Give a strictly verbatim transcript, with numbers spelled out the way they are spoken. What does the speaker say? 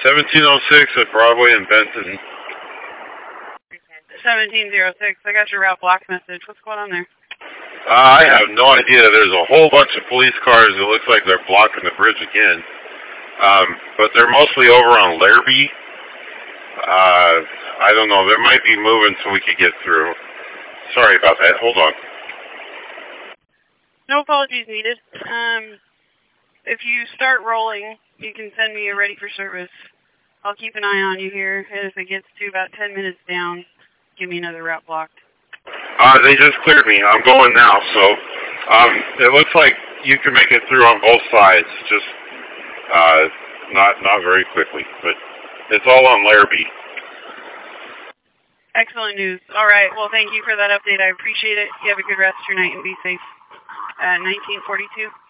seventeen oh six at Broadway and Benton. seventeen oh six, I got your route block message. What's going on there? Uh, I have no idea. There's a whole bunch of police cars. It looks like they're blocking the bridge again. Um, but they're mostly over on Larrabee. Uh, I don't know. They might be moving so we could get through. Sorry about that. Hold on. No apologies needed. Um, if you start rolling, you can send me a ready for service. I'll keep an eye on you here. And if it gets to about ten minutes down, give me another route blocked. Uh, they just cleared me. I'm going now, so um, it looks like you can make it through on both sides, just uh, not not very quickly, but it's all on Larrabee. Excellent news. All right, well, thank you for that update. I appreciate it. You have a good rest of your night and be safe. Uh, nineteen forty-two.